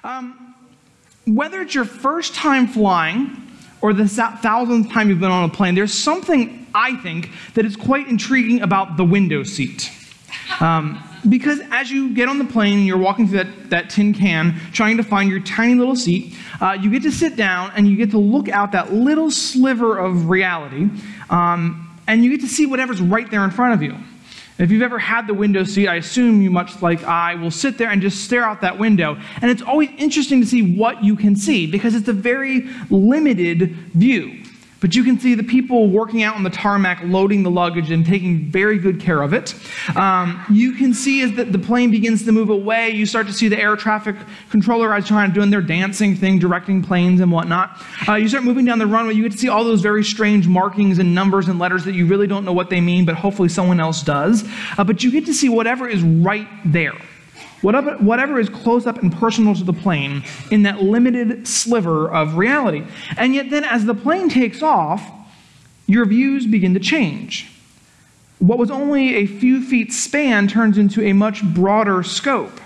Whether it's your first time flying or the thousandth time you've been on a plane, there's something, I think, that is quite intriguing about the window seat. Because as you get on the plane and you're walking through that tin can, trying to find your tiny little seat, you get to sit down and you get to look out that little sliver of reality, and you get to see whatever's right there in front of you. If you've ever had the window seat, I assume you, much like I, will sit there and just stare out that window. And it's always interesting to see what you can see, because it's a very limited view. But you can see the people working out on the tarmac, loading the luggage and taking very good care of it. You can see as the plane begins to move away, you start to see the air traffic controller guys doing their dancing thing, directing planes and whatnot. You start moving down the runway, you get to see all those very strange markings and numbers and letters that you really don't know what they mean, but hopefully someone else does. But you get to see whatever is right there. Whatever is close up and personal to the plane in that limited sliver of reality. And yet then as the plane takes off, your views begin to change. What was only a few feet span turns into a much broader scope.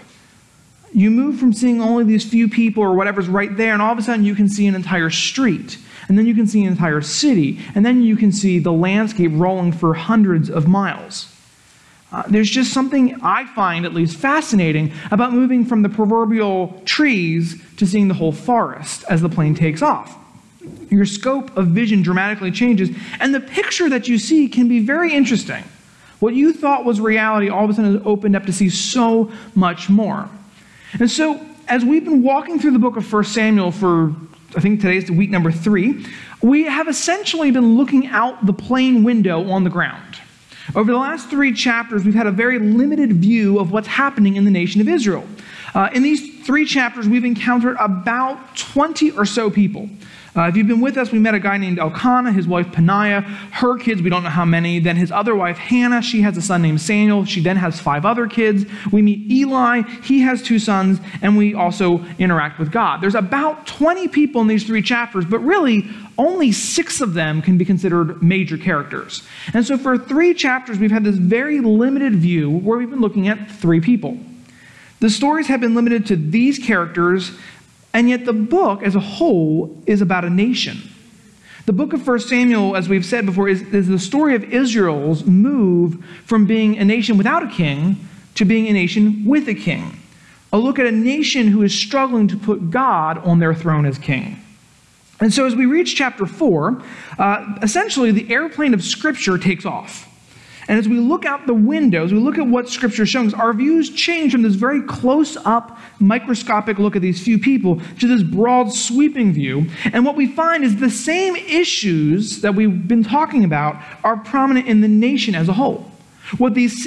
You move from seeing only these few people or whatever's right there, and all of a sudden you can see an entire street. And then you can see an entire city. And then you can see the landscape rolling for hundreds of miles. There's just something I find at least fascinating about moving from the proverbial trees to seeing the whole forest as the plane takes off. Your scope of vision dramatically changes, and the picture that you see can be very interesting. What you thought was reality all of a sudden is opened up to see so much more. And so, as we've been walking through the book of 1 Samuel for, I think today's week number 3, we have essentially been looking out the plane window on the ground. Over the last 3 chapters, we've had a very limited view of what's happening in the nation of Israel. In these 3 chapters, we've encountered about 20 or so people. If you've been with us, we met a guy named Elkanah, his wife Peninnah, her kids, we don't know how many, then his other wife Hannah, she has a son named Samuel, she then has 5 other kids. We meet Eli, he has 2 sons, and we also interact with God. There's about 20 people in these 3 chapters, but really only 6 of them can be considered major characters. And so for 3 chapters, we've had this very limited view where we've been looking at 3 people. The stories have been limited to these characters, and yet the book as a whole is about a nation. The book of 1 Samuel, as we've said before, is the story of Israel's move from being a nation without a king to being a nation with a king. A look at a nation who is struggling to put God on their throne as king. And so as we reach chapter 4, essentially the airplane of Scripture takes off. And as we look out the windows, we look at what Scripture is showing us, our views change from this very close-up, microscopic look at these few people to this broad, sweeping view. And what we find is the same issues that we've been talking about are prominent in the nation as a whole. What these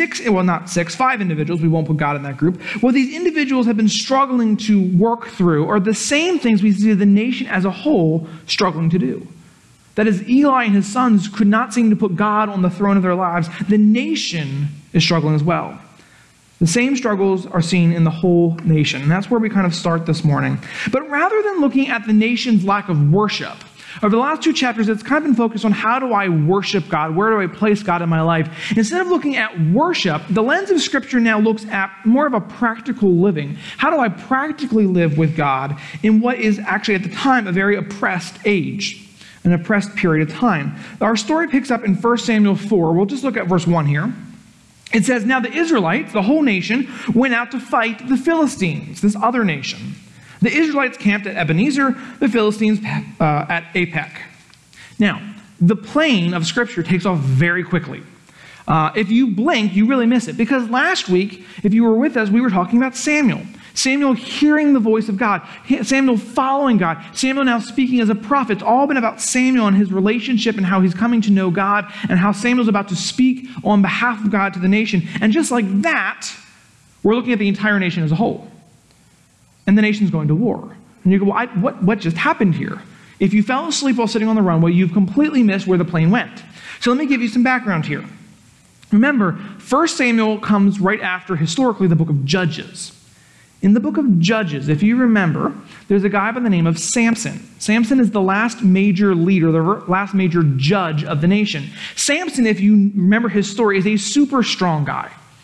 5 individuals, we won't put God in that group, what these individuals have been struggling to work through are the same things we see the nation as a whole struggling to do. That is, Eli and his sons could not seem to put God on the throne of their lives. The nation is struggling as well. The same struggles are seen in the whole nation. And that's where we kind of start this morning. But rather than looking at the nation's lack of worship, over the last 2 chapters, it's kind of been focused on how do I worship God? Where do I place God in my life? Instead of looking at worship, the lens of Scripture now looks at more of a practical living. How do I practically live with God in what is actually at the time a very oppressed age? An oppressed period of time. Our story picks up in 1 Samuel 4. We'll just look at verse 1 here. It says, "Now the Israelites, the whole nation, went out to fight the Philistines," this other nation. "The Israelites camped at Ebenezer, the Philistines at Aphek." Now, the plane of Scripture takes off very quickly. If you blink, you really miss it. Because last week, if you were with us, we were talking about Samuel. Samuel hearing the voice of God. Samuel following God. Samuel now speaking as a prophet. It's all been about Samuel and his relationship and how he's coming to know God and how Samuel's about to speak on behalf of God to the nation. And just like that, we're looking at the entire nation as a whole. And the nation's going to war. And you go, well, what just happened here? If you fell asleep while sitting on the runway, you've completely missed where the plane went. So let me give you some background here. Remember, 1 Samuel comes right after, historically, the book of Judges. In the book of Judges, if you remember, there's a guy by the name of Samson. Samson is the last major leader, the last major judge of the nation. Samson, if you remember his story, is a super strong guy.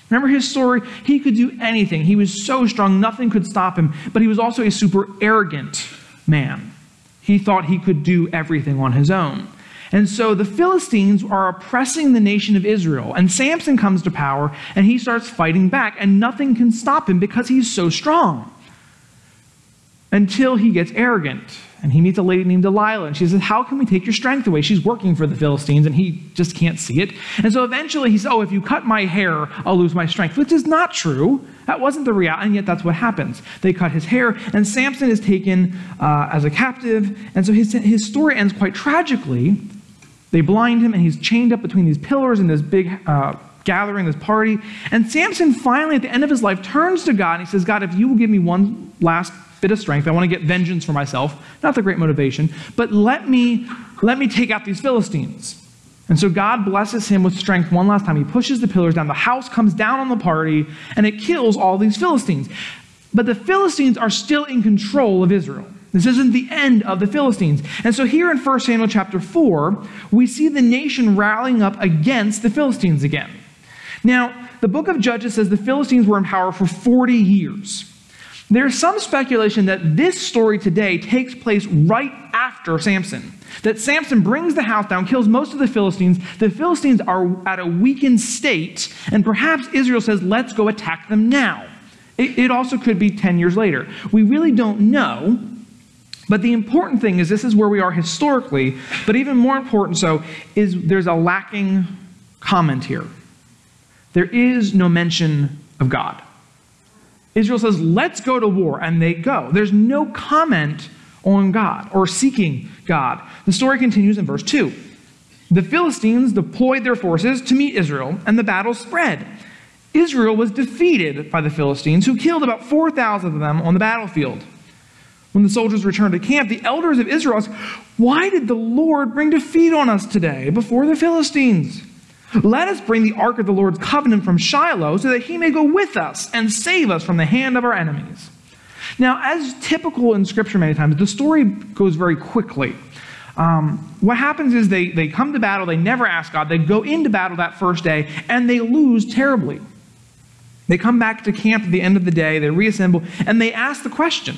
Remember his story? He could do anything. He was so strong, nothing could stop him. But he was also a super arrogant man. He thought he could do everything on his own. And so the Philistines are oppressing the nation of Israel. And Samson comes to power, and he starts fighting back. And nothing can stop him because he's so strong. Until he gets arrogant. And he meets a lady named Delilah, and she says, how can we take your strength away? She's working for the Philistines, and he just can't see it. And so eventually he says, if you cut my hair, I'll lose my strength, which is not true. That wasn't the reality, and yet that's what happens. They cut his hair, and Samson is taken as a captive, and so his story ends quite tragically. They blind him, and he's chained up between these pillars in this big gathering, this party. And Samson finally, at the end of his life, turns to God, and he says, God, if you will give me one last bit of strength. I want to get vengeance for myself. Not the great motivation, but let me take out these Philistines. And so God blesses him with strength one last time. He pushes the pillars down. The house comes down on the party, and it kills all these Philistines. But the Philistines are still in control of Israel. This isn't the end of the Philistines. And so here in 1 Samuel chapter 4, we see the nation rallying up against the Philistines again. Now, the book of Judges says the Philistines were in power for 40 years. There's some speculation that this story today takes place right after Samson. That Samson brings the house down, kills most of the Philistines. The Philistines are at a weakened state, and perhaps Israel says, let's go attack them now. It also could be 10 years later. We really don't know, but the important thing is this is where we are historically, but even more important so is there's a lacking comment here. There is no mention of God. Israel says, let's go to war, and they go. There's no comment on God or seeking God. The story continues in verse 2. The Philistines deployed their forces to meet Israel, and the battle spread. Israel was defeated by the Philistines, who killed about 4,000 of them on the battlefield. When the soldiers returned to camp, the elders of Israel asked, why did the Lord bring defeat on us today before the Philistines? Let us bring the ark of the Lord's covenant from Shiloh so that he may go with us and save us from the hand of our enemies. Now, as typical in Scripture many times, the story goes very quickly. What happens is they come to battle, they never ask God, they go into battle that first day, and they lose terribly. They come back to camp at the end of the day, they reassemble, and they ask the question,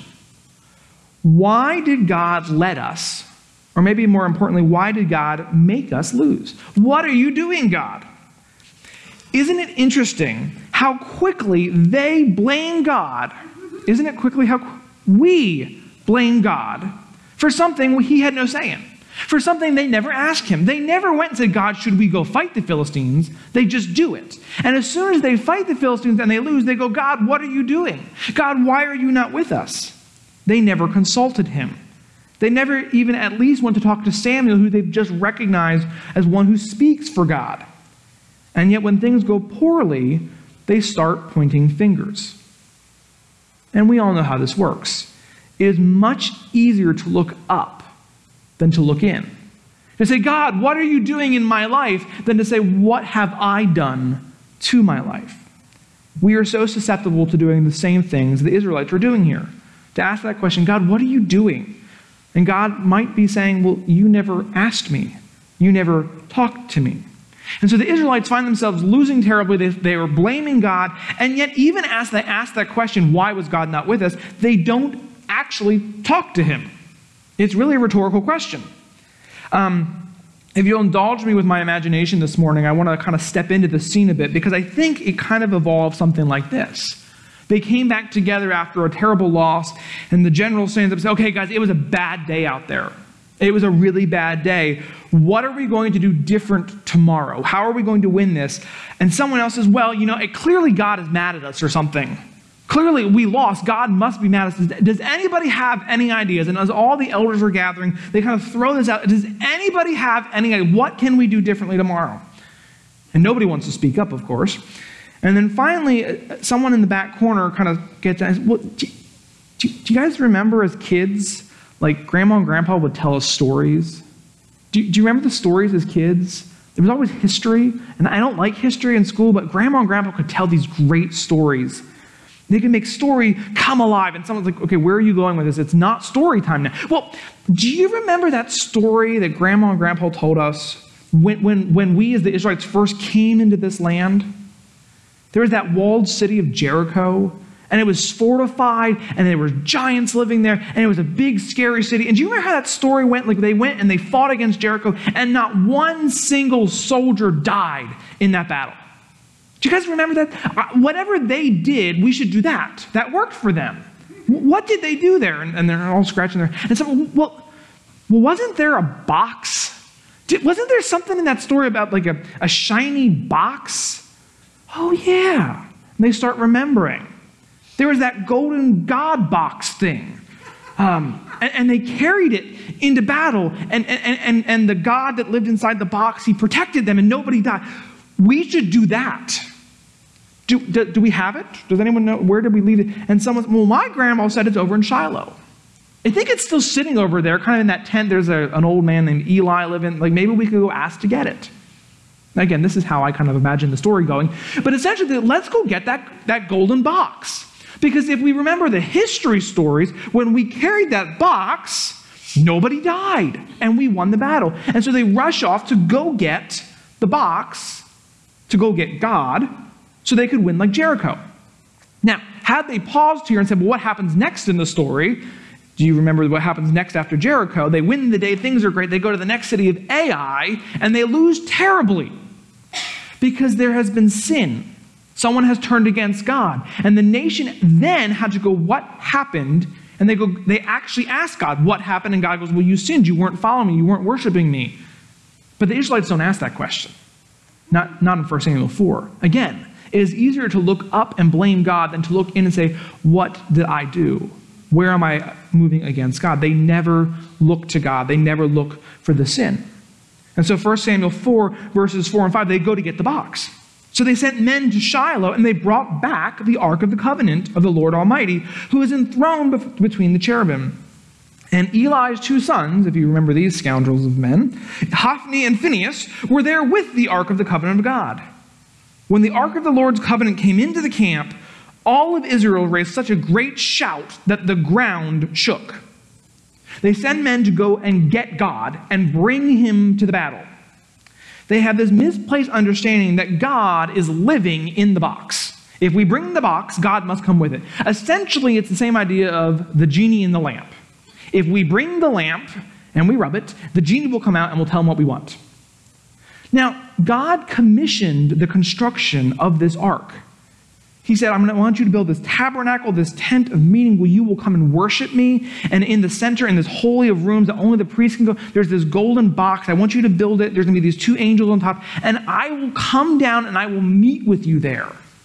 why did God let us, or maybe more importantly, why did God make us lose? What are you doing, God? Isn't it interesting how quickly they blame God? Isn't it quickly how we blame God for something he had no say in? For something they never asked him. They never went and said, God, should we go fight the Philistines? They just do it. And as soon as they fight the Philistines and they lose, they go, God, what are you doing? God, why are you not with us? They never consulted him. They never even at least went to talk to Samuel, who they've just recognized as one who speaks for God. And yet when things go poorly, they start pointing fingers. And we all know how this works. It is much easier to look up than to look in. To say, God, what are you doing in my life? Than to say, what have I done to my life? We are so susceptible to doing the same things the Israelites were doing here. To ask that question, God, what are you doing? And God might be saying, well, you never asked me. You never talked to me. And so the Israelites find themselves losing terribly. They were blaming God. And yet even as they ask that question, why was God not with us? They don't actually talk to him. It's really a rhetorical question. If you'll indulge me with my imagination this morning, I want to kind of step into the scene a bit because I think it kind of evolved something like this. They came back together after a terrible loss, and the general stands up and says, okay, guys, it was a bad day out there. It was a really bad day. What are we going to do different tomorrow? How are we going to win this? And someone else says, well, clearly God is mad at us or something. Clearly we lost. God must be mad at us. Does anybody have any ideas? And as all the elders were gathering, they kind of throw this out. Does anybody have any idea? What can we do differently tomorrow? And nobody wants to speak up, of course. And then finally, someone in the back corner kind of gets asked, well, do you guys remember as kids, like Grandma and Grandpa would tell us stories? Do you remember the stories as kids? There was always history, and I don't like history in school, but Grandma and Grandpa could tell these great stories. They could make story come alive, and someone's like, okay, where are you going with this? It's not story time now. Well, do you remember that story that Grandma and Grandpa told us when we as the Israelites first came into this land? There was that walled city of Jericho, and it was fortified, and there were giants living there, and it was a big, scary city. And do you remember how that story went? Like they went and they fought against Jericho, and not one single soldier died in that battle. Do you guys remember that? Whatever they did, we should do that. That worked for them. What did they do there? And they're all scratching their... And so, well, wasn't there a box? Wasn't there something in that story about like a shiny box? Oh, yeah. And they start remembering. There was that golden God box thing. And they carried it into battle. And the God that lived inside the box, he protected them and nobody died. We should do that. Do we have it? Does anyone know? Where did we leave it? And someone, well, my grandma said it's over in Shiloh. I think it's still sitting over there, kind of in that tent. There's an old man named Eli living. Like maybe we could go ask to get it. Again, this is how I kind of imagine the story going. But essentially, let's go get that golden box. Because if we remember the history stories, when we carried that box, nobody died, and we won the battle. And so they rush off to go get the box, to go get God, so they could win like Jericho. Now, had they paused here and said, well, what happens next in the story? Do you remember what happens next after Jericho? They win the day, things are great. They go to the next city of Ai, and they lose terribly because there has been sin. Someone has turned against God. And the nation then had to go, what happened? And they actually ask God, what happened? And God goes, well, you sinned. You weren't following me. You weren't worshiping me. But the Israelites don't ask that question. Not in 1 Samuel 4. Again, it is easier to look up and blame God than to look in and say, what did I do? Where am I moving against God? They never look to God. They never look for the sin. And so 1 Samuel 4, verses 4 and 5, they go to get the box. So they sent men to Shiloh, and they brought back the Ark of the Covenant of the Lord Almighty, who is enthroned between the cherubim. And Eli's two sons, if you remember these scoundrels of men, Hophni and Phinehas, were there with the Ark of the Covenant of God. When the Ark of the Lord's Covenant came into the camp, all of Israel raised such a great shout that the ground shook. They send men to go and get God and bring him to the battle. They have this misplaced understanding that God is living in the box. If we bring the box, God must come with it. Essentially, it's the same idea of the genie in the lamp. If we bring the lamp and we rub it, the genie will come out and we'll tell him what we want. Now, God commissioned the construction of this ark. He said, I want you to build this tabernacle, this tent of meeting where you will come and worship me. And in the center, in this holy of rooms that only the priest can go, there's this golden box. I want you to build it. There's going to be these two angels on top. And I will come down and I will meet with you there.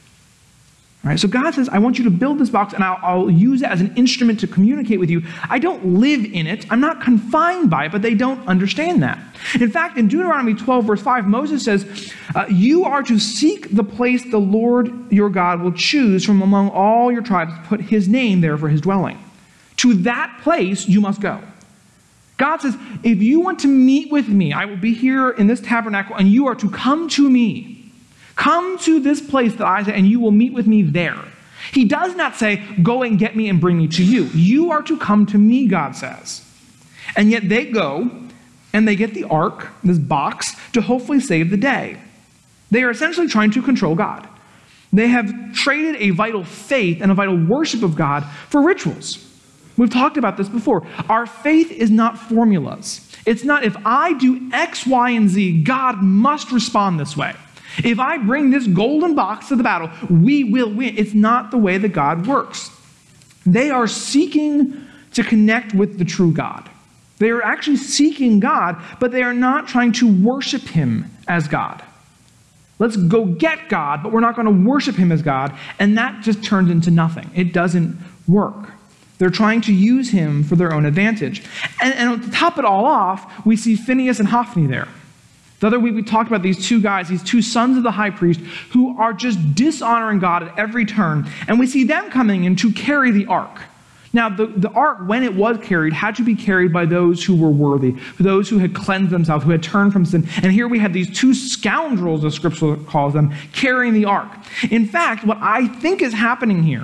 All right, so God says, I want you to build this box and I'll use it as an instrument to communicate with you. I don't live in it. I'm not confined by it, but they don't understand that. In fact, in Deuteronomy 12, verse 5, Moses says, you are to seek the place the Lord your God will choose from among all your tribes, put his name there for his dwelling. To that place you must go. God says, if you want to meet with me, I will be here in this tabernacle and you are to come to me. Come to this place that I say, and you will meet with me there. He does not say, go and get me and bring me to you. You are to come to me, God says. And yet they go and they get the ark, this box, to hopefully save the day. They are essentially trying to control God. They have traded a vital faith and a vital worship of God for rituals. We've talked about this before. Our faith is not formulas. It's not if I do X, Y, and Z, God must respond this way. If I bring this golden box to the battle, we will win. It's not the way that God works. They are seeking to connect with the true God. They are actually seeking God, but they are not trying to worship him as God. Let's go get God, but we're not going to worship him as God, and that just turns into nothing. It doesn't work. They're trying to use him for their own advantage. And to top it all off, we see Phinehas and Hophni there. The other week we talked about these two guys, these two sons of the high priest, who are just dishonoring God at every turn. And we see them coming in to carry the ark. Now, the ark, when it was carried, had to be carried by those who were worthy, those who had cleansed themselves, who had turned from sin. And here we have these two scoundrels, as Scripture calls them, carrying the ark. In fact, what I think is happening here,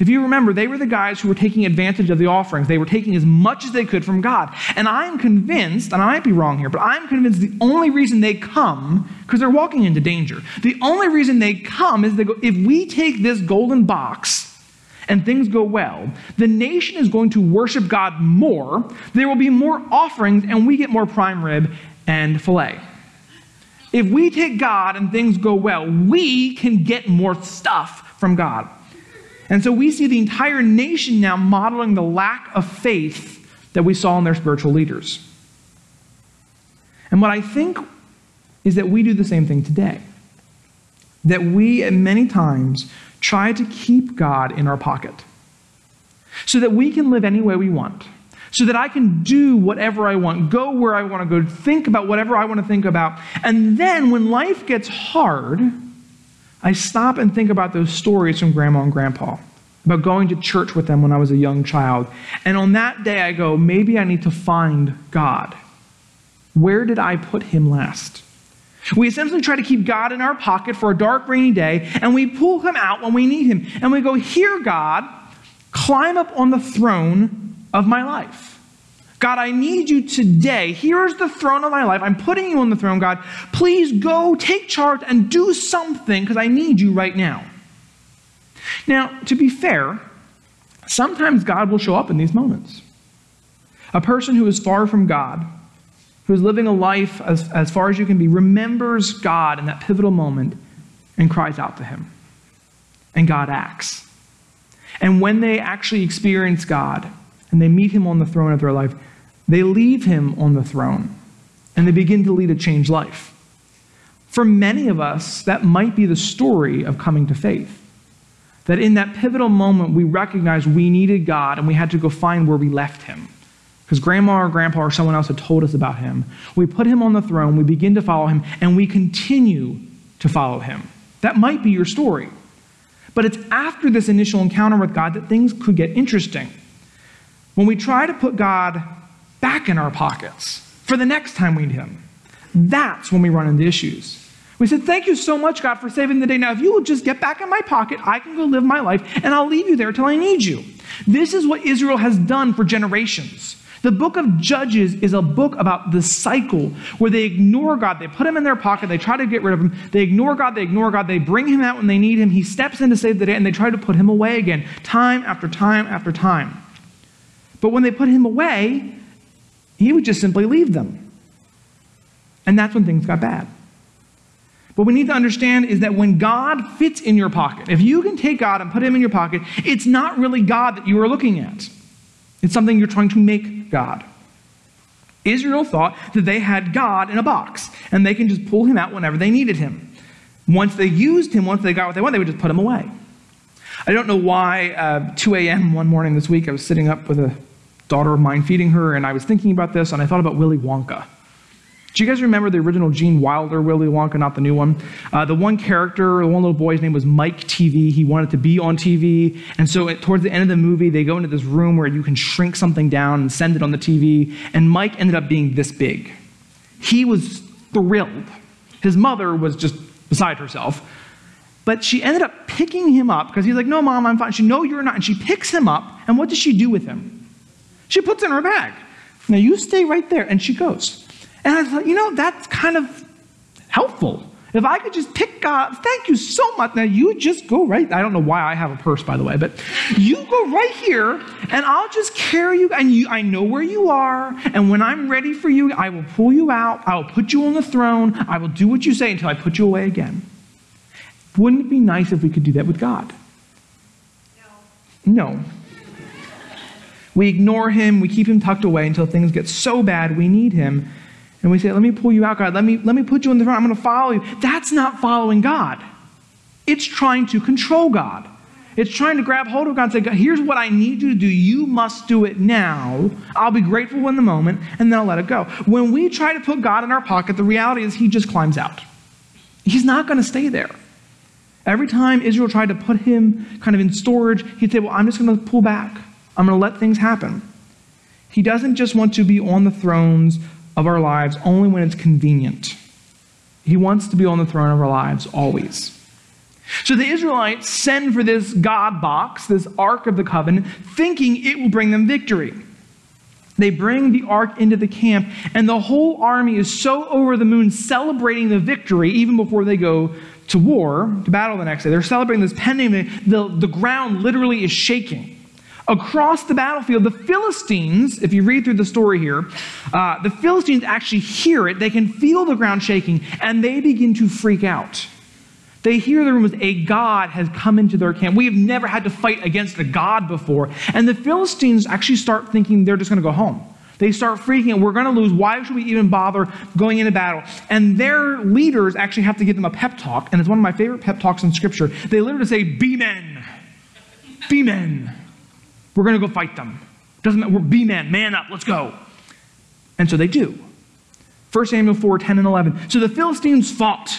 If you remember, they were the guys who were taking advantage of the offerings. They were taking as much as they could from God. And I'm convinced, and I might be wrong here, but I'm convinced the only reason they come, because they're walking into danger, the only reason they come is they go, if we take this golden box and things go well, the nation is going to worship God more, there will be more offerings, and we get more prime rib and filet. If we take God and things go well, we can get more stuff from God. And so we see the entire nation now modeling the lack of faith that we saw in their spiritual leaders. And what I think is that we do the same thing today. That we, at many times, try to keep God in our pocket so that we can live any way we want, so that I can do whatever I want, go where I want to go, think about whatever I want to think about. And then when life gets hard, I stop and think about those stories from Grandma and Grandpa, about going to church with them when I was a young child. And on that day, I go, maybe I need to find God. Where did I put him last? We essentially try to keep God in our pocket for a dark, rainy day, and we pull him out when we need him. And we go, here, God, climb up on the throne of my life. God, I need you today. Here's the throne of my life. I'm putting you on the throne, God. Please go take charge and do something because I need you right now. Now, to be fair, sometimes God will show up in these moments. A person who is far from God, who is living a life as far as you can be, remembers God in that pivotal moment and cries out to him. And God acts. And when they actually experience God and they meet him on the throne of their life, they leave him on the throne and they begin to lead a changed life. For many of us, that might be the story of coming to faith. That in that pivotal moment, we recognized we needed God and we had to go find where we left him. Because Grandma or Grandpa or someone else had told us about him. We put him on the throne, we begin to follow him, and we continue to follow him. That might be your story. But it's after this initial encounter with God that things could get interesting. When we try to put God back in our pockets for the next time we need him, that's when we run into issues. We said, thank you so much, God, for saving the day. Now, if you will just get back in my pocket, I can go live my life, and I'll leave you there till I need you. This is what Israel has done for generations. The book of Judges is a book about the cycle where they ignore God. They put him in their pocket. They try to get rid of him. They ignore God. They bring him out when they need him. He steps in to save the day, and they try to put him away again, time after time after time. But when they put him away, he would just simply leave them. And that's when things got bad. What we need to understand is that when God fits in your pocket, if you can take God and put him in your pocket, it's not really God that you are looking at. It's something you're trying to make God. Israel thought that they had God in a box, and they can just pull him out whenever they needed him. Once they used him, once they got what they wanted, they would just put him away. I don't know why, 2 a.m. one morning this week, I was sitting up with a daughter of mine, feeding her, and I was thinking about this, and I thought about Willy Wonka. Do you guys remember the original Gene Wilder Willy Wonka, not the new one? The one character, the one little boy's name was Mike TV. He wanted to be on TV. And so towards the end of the movie, they go into this room where you can shrink something down and send it on the TV. And Mike ended up being this big. He was thrilled. His mother was just beside herself. But she ended up picking him up because he's like, no, Mom, I'm fine. She, no, you're not. And she picks him up. And what does she do with him? She puts it in her bag. Now, you stay right there. And she goes. And I thought, that's kind of helpful. If I could just pick God, thank you so much. Now you just go right, I don't know why I have a purse, by the way, but you go right here and I'll just carry you, and I know where you are, and when I'm ready for you, I will pull you out, I will put you on the throne, I will do what you say until I put you away again. Wouldn't it be nice if we could do that with God? No. We ignore him, we keep him tucked away until things get so bad we need him. And we say, let me pull you out, God. Let me put you in the front. I'm going to follow you. That's not following God. It's trying to control God. It's trying to grab hold of God and say, God, here's what I need you to do. You must do it now. I'll be grateful in the moment, and then I'll let it go. When we try to put God in our pocket, the reality is he just climbs out. He's not going to stay there. Every time Israel tried to put him kind of in storage, he'd say, well, I'm just going to pull back. I'm going to let things happen. He doesn't just want to be on the thrones of our lives only when it's convenient. He wants to be on the throne of our lives always. So the Israelites send for this God box, this Ark of the Covenant, thinking it will bring them victory. They bring the ark into the camp, and the whole army is so over the moon celebrating the victory even before they go to war, to battle the next day. They're celebrating this pending. The ground literally is shaking. Across the battlefield, the Philistines, if you read through the story here, the Philistines actually hear it. They can feel the ground shaking, and they begin to freak out. They hear the rumors a god has come into their camp. We have never had to fight against a god before. And the Philistines actually start thinking they're just going to go home. They start freaking out. We're going to lose. Why should we even bother going into battle? And their leaders actually have to give them a pep talk. And it's one of my favorite pep talks in Scripture. They literally say, be men. Be men. We're going to go fight them. Doesn't matter. Be men. Man up. Let's go. And so they do. 1 Samuel 4, 10 and 11. So the Philistines fought.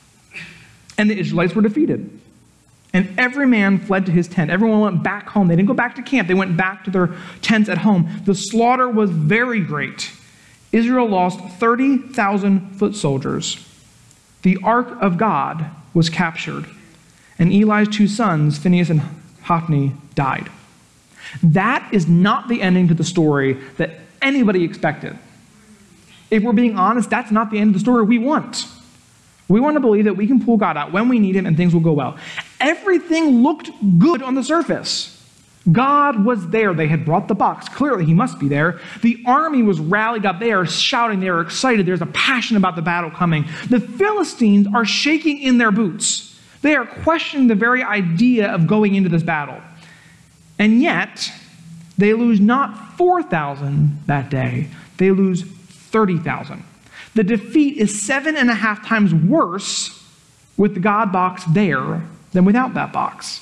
And the Israelites were defeated. And every man fled to his tent. Everyone went back home. They didn't go back to camp. They went back to their tents at home. The slaughter was very great. Israel lost 30,000 foot soldiers. The ark of God was captured. And Eli's two sons, Phinehas and Hophni, died. That is not the ending to the story that anybody expected. If we're being honest, that's not the end of the story we want. We want to believe that we can pull God out when we need him and things will go well. Everything looked good on the surface. God was there. They had brought the box. Clearly, he must be there. The army was rallied up. They are shouting. They are excited. There's a passion about the battle coming. The Philistines are shaking in their boots. They are questioning the very idea of going into this battle. And yet, they lose not 4,000 that day. They lose 30,000. The defeat is 7.5 times worse with the God box there than without that box.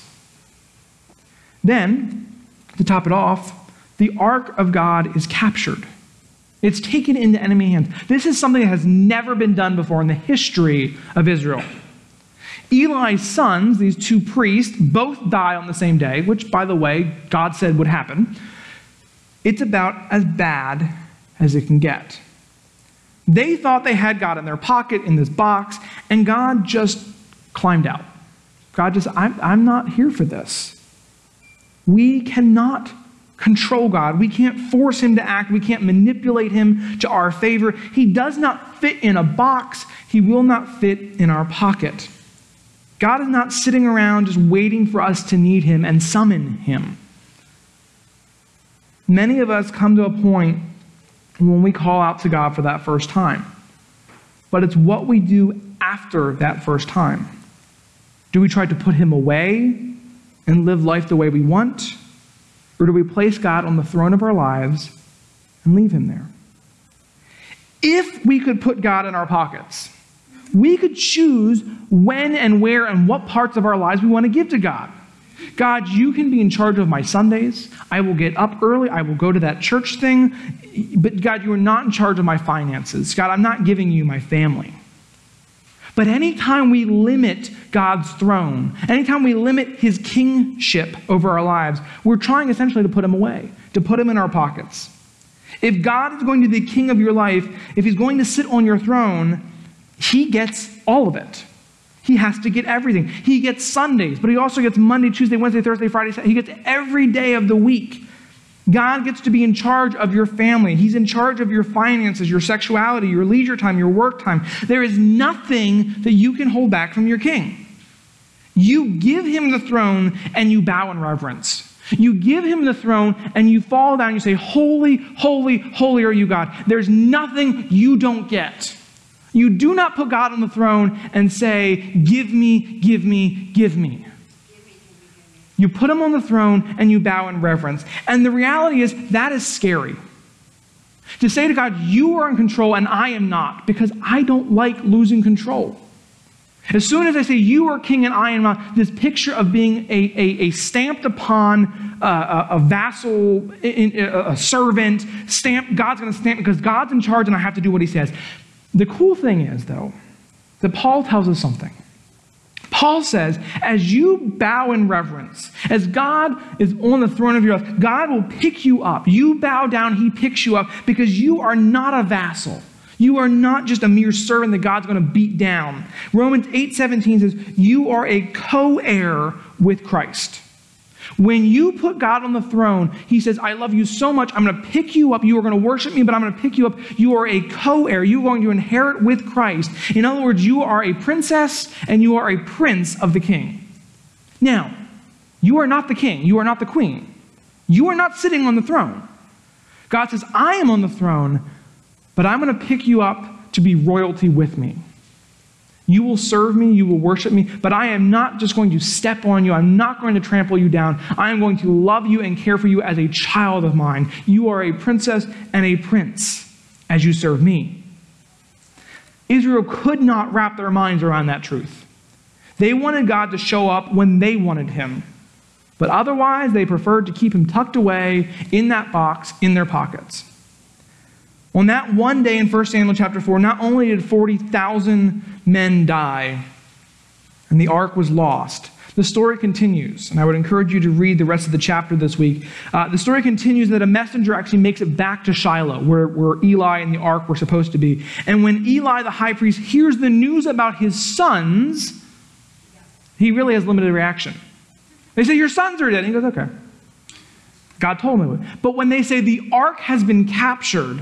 Then, to top it off, the ark of God is captured. It's taken into enemy hands. This is something that has never been done before in the history of Israel. Eli's sons, these two priests, both die on the same day, which, by the way, God said would happen. It's about as bad as it can get. They thought they had God in their pocket in this box, and God just climbed out. God just, I'm not here for this. We cannot control God. We can't force him to act. We can't manipulate him to our favor. He does not fit in a box. He will not fit in our pocket. God is not sitting around just waiting for us to need him and summon him. Many of us come to a point when we call out to God for that first time. But it's what we do after that first time. Do we try to put him away and live life the way we want? Or do we place God on the throne of our lives and leave him there? If we could put God in our pockets, we could choose when and where and what parts of our lives we want to give to God. God, you can be in charge of my Sundays. I will get up early. I will go to that church thing. But God, you are not in charge of my finances. God, I'm not giving you my family. But anytime we limit God's throne, anytime we limit his kingship over our lives, we're trying essentially to put him away, to put him in our pockets. If God is going to be the king of your life, if he's going to sit on your throne, he gets all of it. He has to get everything. He gets Sundays, but he also gets Monday, Tuesday, Wednesday, Thursday, Friday, Saturday. He gets every day of the week. God gets to be in charge of your family. He's in charge of your finances, your sexuality, your leisure time, your work time. There is nothing that you can hold back from your king. You give him the throne and you bow in reverence. You give him the throne and you fall down and you say, holy, holy, holy are you, God. There's nothing you don't get. You do not put God on the throne and say, give me, give me, give me. You put him on the throne and you bow in reverence. And the reality is that is scary. To say to God, you are in control and I am not, because I don't like losing control. As soon as I say you are king and I am not, this picture of being a stamped upon a vassal, a servant, God's going to stamp because God's in charge and I have to do what he says. The cool thing is, though, that Paul tells us something. Paul says, as you bow in reverence, as God is on the throne of your life, God will pick you up. You bow down, he picks you up because you are not a vassal. You are not just a mere servant that God's going to beat down. Romans 8:17 says, you are a co-heir with Christ. When you put God on the throne, he says, I love you so much, I'm going to pick you up. You are going to worship me, but I'm going to pick you up. You are a co-heir. You are going to inherit with Christ. In other words, you are a princess and you are a prince of the king. Now, you are not the king. You are not the queen. You are not sitting on the throne. God says, I am on the throne, but I'm going to pick you up to be royalty with me. You will serve me, you will worship me, but I am not just going to step on you. I'm not going to trample you down. I am going to love you and care for you as a child of mine. You are a princess and a prince as you serve me. Israel could not wrap their minds around that truth. They wanted God to show up when they wanted him, but otherwise they preferred to keep him tucked away in that box in their pockets. On that one day in 1 Samuel chapter 4, not only did 40,000 men die and the ark was lost, the story continues. And I would encourage you to read the rest of the chapter this week. The story continues that a messenger actually makes it back to Shiloh, where Eli and the ark were supposed to be. And when Eli, the high priest, hears the news about his sons, he really has limited reaction. They say, your sons are dead. And he goes, okay. God told me. But when they say the ark has been captured,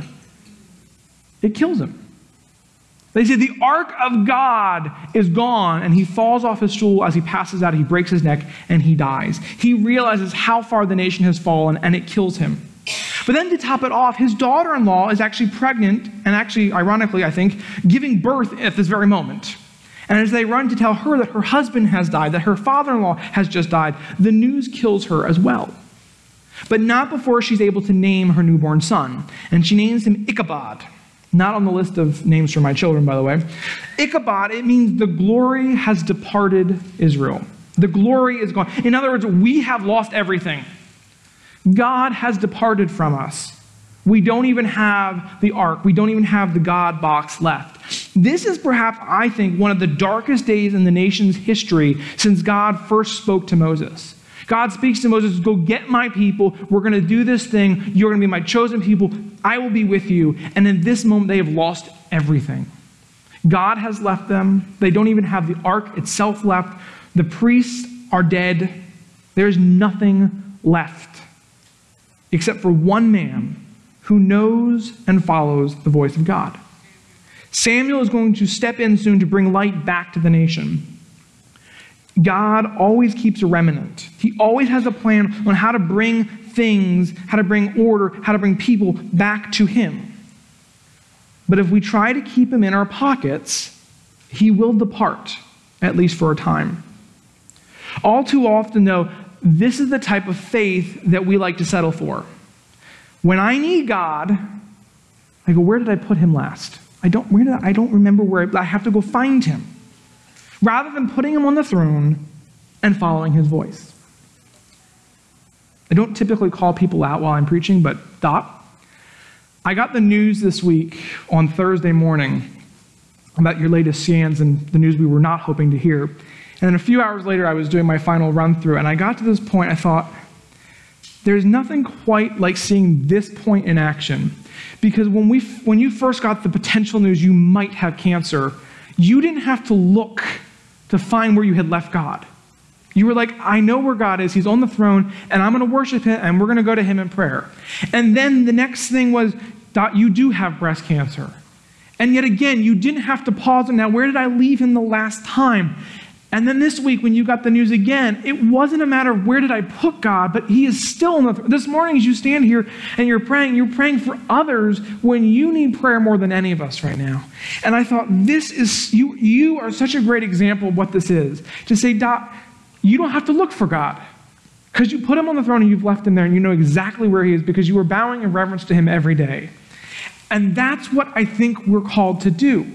it kills him. They say the ark of God is gone, and he falls off his stool as he passes out. He breaks his neck, and he dies. He realizes how far the nation has fallen, and it kills him. But then to top it off, his daughter-in-law is actually pregnant, and actually, ironically, I think, giving birth at this very moment. And as they run to tell her that her husband has died, that her father-in-law has just died, the news kills her as well. But not before she's able to name her newborn son. And she names him Ichabod. Not on the list of names for my children, by the way. Ichabod, it means the glory has departed Israel. The glory is gone. In other words, we have lost everything. God has departed from us. We don't even have the ark. We don't even have the God box left. This is perhaps, I think, one of the darkest days in the nation's history since God first spoke to Moses. God speaks to Moses, go get my people. We're going to do this thing. You're going to be my chosen people. I will be with you. And in this moment, they have lost everything. God has left them. They don't even have the ark itself left. The priests are dead. There's nothing left except for one man who knows and follows the voice of God. Samuel is going to step in soon to bring light back to the nation. God always keeps a remnant. He always has a plan on how to bring things, how to bring order, how to bring people back to him. But if we try to keep him in our pockets, he will depart, at least for a time. All too often, though, this is the type of faith that we like to settle for. When I need God, I go, where did I put him last? I don't remember where. I have to go find him. Rather than putting him on the throne and following his voice. I don't typically call people out while I'm preaching, but I got the news this week on Thursday morning about your latest scans and the news we were not hoping to hear. And then a few hours later, I was doing my final run through, and I got to this point, I thought, there's nothing quite like seeing this point in action. Because when you first got the potential news you might have cancer, you didn't have to look to find where you had left God. You were like, I know where God is. He's on the throne, and I'm going to worship him, and we're going to go to him in prayer. And then the next thing was, you do have breast cancer. And yet again, you didn't have to pause and now, where did I leave him the last time? And then this week, when you got the news again, it wasn't a matter of where did I put God, but he is still on the throne. This morning, as you stand here and you're praying for others when you need prayer more than any of us right now. And I thought, you are such a great example of what this is. To say, Doc, you don't have to look for God because you put him on the throne and you've left him there and you know exactly where he is because you are bowing in reverence to him every day. And that's what I think we're called to do.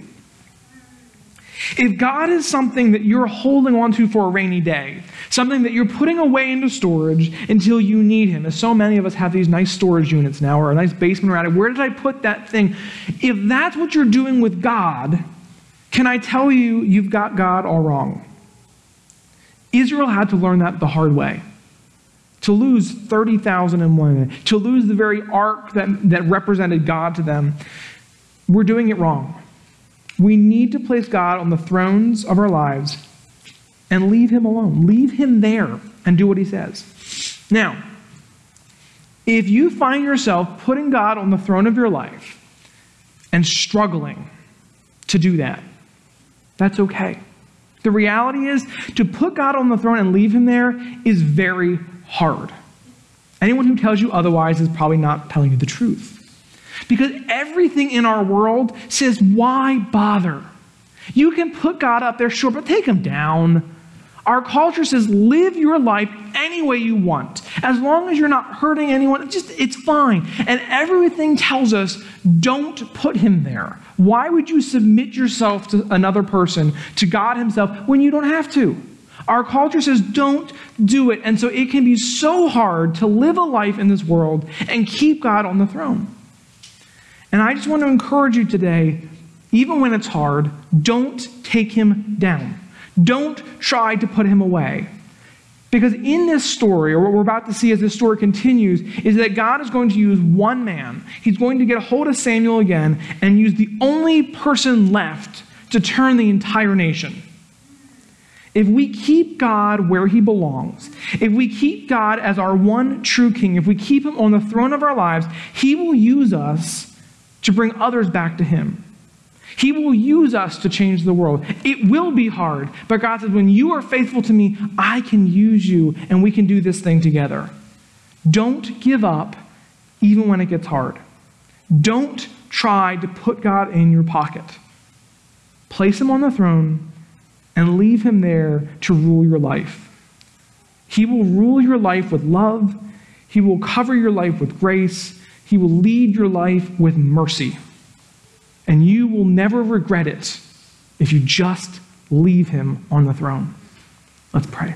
If God is something that you're holding on to for a rainy day, something that you're putting away into storage until you need him, as so many of us have these nice storage units now or a nice basement around it, where did I put that thing? If that's what you're doing with God, can I tell you, you've got God all wrong. Israel had to learn that the hard way. To lose 30,000 in one minute, to lose the very ark that represented God to them. we're doing it wrong. We need to place God on the thrones of our lives and leave him alone. Leave him there and do what he says. Now, if you find yourself putting God on the throne of your life and struggling to do that, that's okay. The reality is, to put God on the throne and leave him there is very hard. Anyone who tells you otherwise is probably not telling you the truth. Because everything in our world says, why bother? You can put God up there, sure, but take him down. Our culture says, live your life any way you want. As long as you're not hurting anyone, it's fine. And everything tells us, don't put him there. Why would you submit yourself to another person, to God himself, when you don't have to? Our culture says, don't do it. And so it can be so hard to live a life in this world and keep God on the throne. And I just want to encourage you today, even when it's hard, don't take him down. Don't try to put him away. Because in this story, or what we're about to see as this story continues, is that God is going to use one man. He's going to get a hold of Samuel again and use the only person left to turn the entire nation. If we keep God where he belongs, if we keep God as our one true king, if we keep him on the throne of our lives, he will use us to bring others back to him. He will use us to change the world. It will be hard, but God says, when you are faithful to me, I can use you and we can do this thing together. Don't give up even when it gets hard. Don't try to put God in your pocket. Place him on the throne and leave him there to rule your life. He will rule your life with love. He will cover your life with grace. He will lead your life with mercy. And you will never regret it if you just leave him on the throne. Let's pray.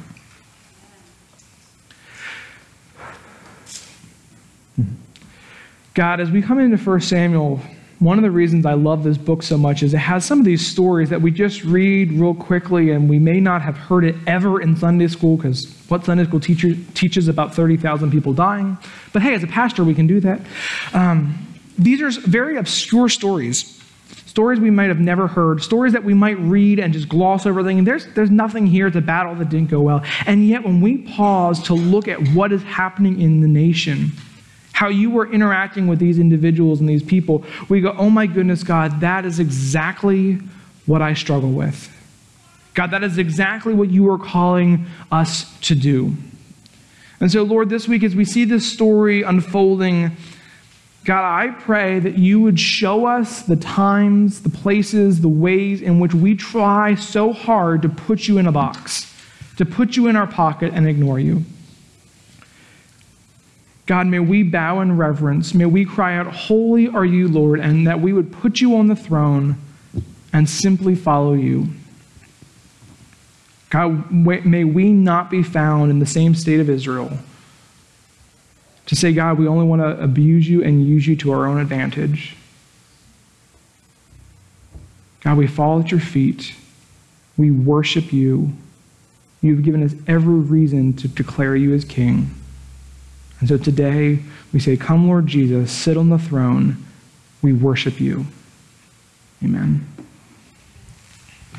God, as we come into 1 Samuel, one of the reasons I love this book so much is it has some of these stories that we just read real quickly, and we may not have heard it ever in Sunday school, because what Sunday school teacher teaches about 30,000 people dying? But hey, as a pastor, we can do that. These are very obscure stories. Stories we might have never heard, stories that we might read and just gloss over everything. And there's nothing here. It's a battle that didn't go well. And yet when we pause to look at what is happening in the nation, how you were interacting with these individuals and these people, we go, oh my goodness, God, that is exactly what I struggle with. God, that is exactly what you are calling us to do. And so, Lord, this week as we see this story unfolding, God, I pray that you would show us the times, the places, the ways in which we try so hard to put you in a box, to put you in our pocket and ignore you. God, may we bow in reverence. May we cry out, holy are you, Lord, and that we would put you on the throne and simply follow you. God, may we not be found in the same state of Israel, to say, God, we only want to abuse you and use you to our own advantage. God, we fall at your feet. We worship you. You've given us every reason to declare you as King. And so today we say, come, Lord Jesus, sit on the throne. We worship you. Amen.